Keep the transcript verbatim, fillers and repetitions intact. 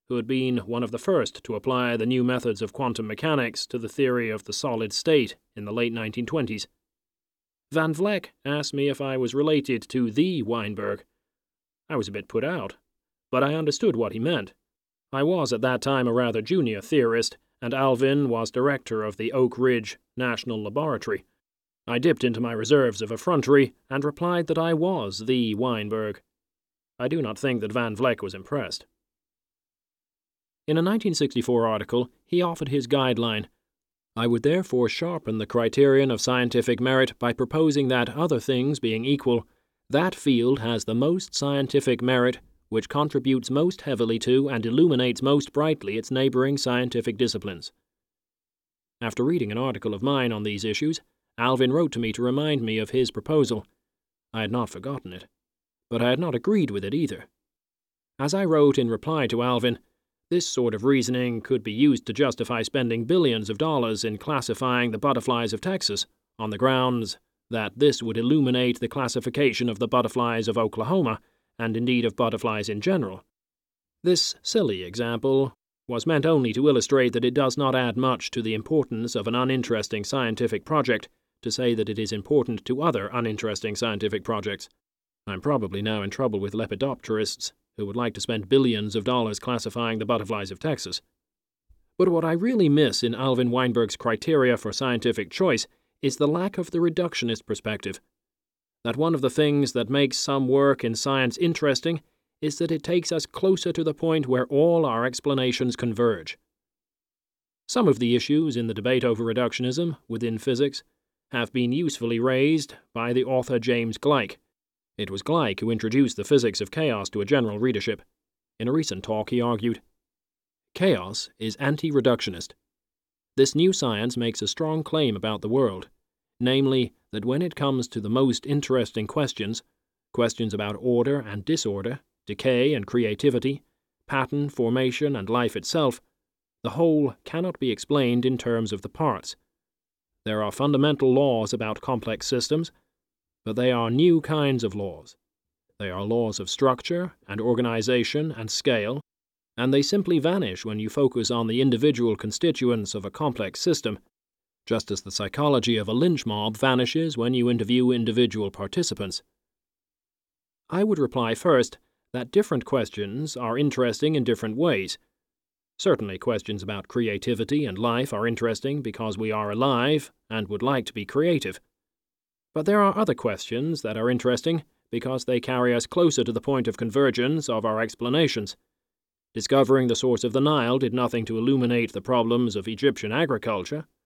who had been one of the first to apply the new methods of quantum mechanics to the theory of the solid state in the late nineteen twenties. Van Vleck asked me if I was related to the Weinberg. I was a bit put out, but I understood what he meant. I was at that time a rather junior theorist, and Alvin was director of the Oak Ridge National Laboratory. I dipped into my reserves of effrontery and replied that I was the Weinberg. I do not think that Van Vleck was impressed. In a nineteen sixty-four article, he offered his guideline. I would therefore sharpen the criterion of scientific merit by proposing that, other things being equal, that field has the most scientific merit which contributes most heavily to and illuminates most brightly its neighboring scientific disciplines. After reading an article of mine on these issues, Alvin wrote to me to remind me of his proposal. I had not forgotten it, but I had not agreed with it either. As I wrote in reply to Alvin, this sort of reasoning could be used to justify spending billions of dollars in classifying the butterflies of Texas on the grounds that this would illuminate the classification of the butterflies of Oklahoma, and indeed of butterflies in general. This silly example was meant only to illustrate that it does not add much to the importance of an uninteresting scientific project to say that it is important to other uninteresting scientific projects. I'm probably now in trouble with lepidopterists who would like to spend billions of dollars classifying the butterflies of Texas. But what I really miss in Alvin Weinberg's criteria for scientific choice is the lack of the reductionist perspective. That one of the things that makes some work in science interesting is that it takes us closer to the point where all our explanations converge. Some of the issues in the debate over reductionism within physics have been usefully raised by the author James Gleick. It was Gleick who introduced the physics of chaos to a general readership. In a recent talk, he argued, "Chaos is anti-reductionist. This new science makes a strong claim about the world, namely that when it comes to the most interesting questions, questions about order and disorder, decay and creativity, pattern, formation, and life itself, the whole cannot be explained in terms of the parts. There are fundamental laws about complex systems, but they are new kinds of laws. They are laws of structure and organization and scale, and they simply vanish when you focus on the individual constituents of a complex system, just as the psychology of a lynch mob vanishes when you interview individual participants." I would reply first that different questions are interesting in different ways. Certainly questions about creativity and life are interesting because we are alive and would like to be creative. But there are other questions that are interesting because they carry us closer to the point of convergence of our explanations. Discovering the source of the Nile did nothing to illuminate the problems of Egyptian agriculture.